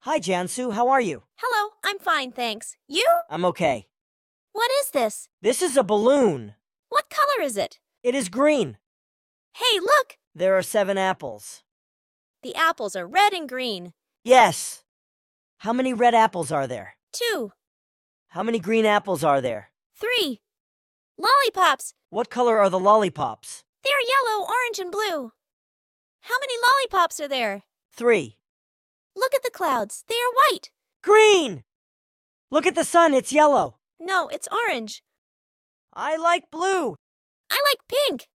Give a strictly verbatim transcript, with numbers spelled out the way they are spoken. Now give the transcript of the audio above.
Hi, Jansu. How are you? Hello, I'm fine, thanks. You? I'm okay. What is this? This is a balloon. What color is it? It is green. Hey, look! There are seven apples. The apples are red and green. Yes. How many red apples are there? Two. How many green apples are there? Three. Lollipops! What color are the lollipops? They're yellow, orange, and blue. How many lollipops are there? Three. Look at the clouds. They are white. Green! Look at the sun. It's yellow. No, it's orange. I like blue. I like pink.